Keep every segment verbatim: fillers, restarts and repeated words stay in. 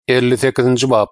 elli sekizinji bab.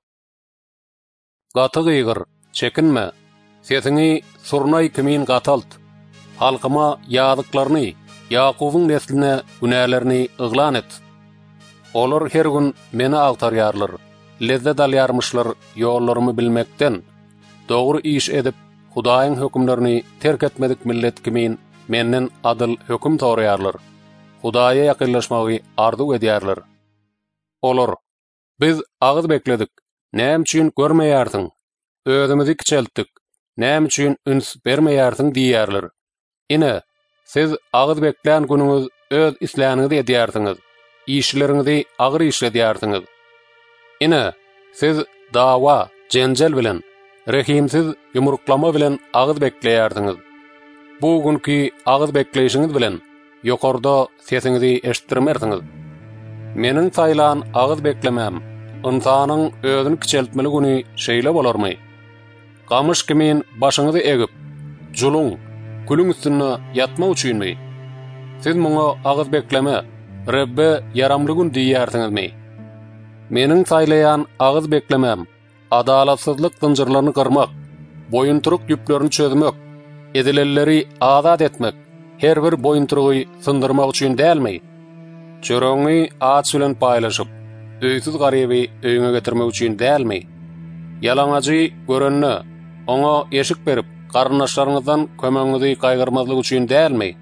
Gatı gıygır, çekinme. Sesini surnay kimin gatalt. Halkıma yadıklarını, Yakub'un nesline günahlarını ıglan et. Olur her gün meni agtaryarlar, lezzet alyarmışlar yollarımı bilmekten. Doğru iş edip, Hudaýyň hökümlerini terk etmedik millet kimin menden adıl höküm torayarlar. Hudaýa ýakynlaşmagy arzu edýärler. Olur, biz ağız bekledik, näme üçin görmeýärsiň? Özümizi kiçeltdik, näme üçin üns bermeýärsiň diýärler. Ine, siz ağız bekleýän günüňiz öz isläniňizi edýärsiňiz, işleriňizi agyr işledýärsiňiz. Ine, siz dawa, jenjel bilen, rehimsiz yumruklama bilen ağız bekleýärsiňiz. Bu günkü ağız bekleýişiňiz bilen ýokarda sesiňizi eşitdirmersiňiz. Meniň saýlan ağız beklemem, insanyň özüni kiçeltmeli güni şeýle bolarmy? Gamış kimin başyňyzy egip, juluň, külüň üstüne ýatmak üçinmi? Siz muňa ağız bekleme, Rebbe yaramly gün diýärsiňizmi? Meniň saýlaýan ağız beklemem, adalatsyzlyk zynjyrlaryny kırmak, boýunturuk ýüplerini çözmek, edilelleri azat etmek, her bir boýunturugy syndyrmak üçin dälmi? Çöreňi aç bilen paýlaşyp, öýsüz garyby öýüňe getirmek üçin dälmi? Ýalaňaçy görenne, oňa eşik berip, garyndaşlaryňyzdan kömeňizi gaýgyrmazlyk üçin dälmi?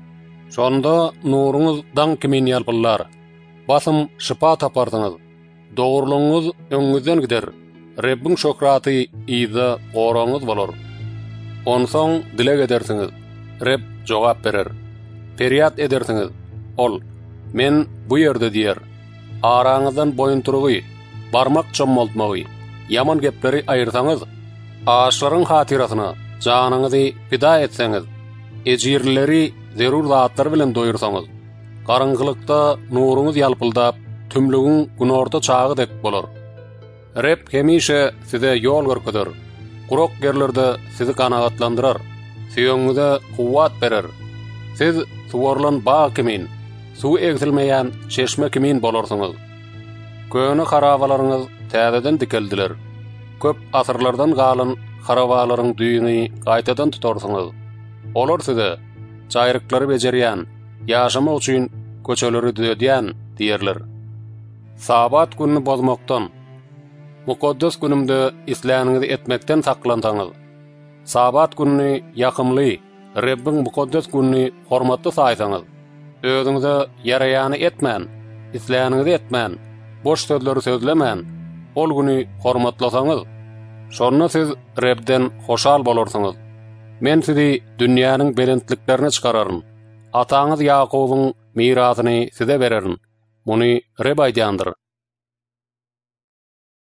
Şonda nuruňyz daň kimin ýalpyllar, basym şipa tapardyňyz, dogrulygyňyz öňüňizden gider, Rebbiň şöhraty ýyza goraňyz bolar. Onsoň dilek edersiňiz, Reb jogap berer. Periýat edersiňiz, ol, men bu ýerde diýer. Araňyzdan boýunturugy, barmak çommaltmagy, ýaman gepleri aýyrsaňyz, aşlaryň hatirasyna janyňyzy pida etseňiz, ejirleri zerur zatlar bilen doýursaňyz, garyňkylykda nuruňyz ýalpyldap, tümlügiň günorta çagy dek bolar. Reb hemişe size ýol görkezler, gurok yerlerde sizi kanagatlandyrar, süýüňize kuwwat berer. Siz suwarlan baý kimin, suw egzilmeýän çeşme kimin bolarsyňyz. Köne harabalaryňyz täzeden dikeldiler. Köp asyrlardan galan harabalaryň düýüni gaýtadan tutarsyňyz. Olar size çaýryklary bejerýän, ýaşamak üçin köçeleri düýdýän diýerler. Sabat gününi bozmakdan, mukaddes günümde isläniňizi etmekden saklansaňyz, sabat gününi ýakymly, Rebbiň mukaddes gününi hormatly saýsaňyz, özüňize ýaraýany etmän, isläniňizi etmän, boş sözleri sözlemän, ol güni hormatlasaňyz, şonda siz Rebden hoşal bolarsyňyz. Men sizi dünýäniň belentliklerine çykararyn, ataňyz Ýakubyň mirasyny size bererin. Muny Reb aýdýandyr.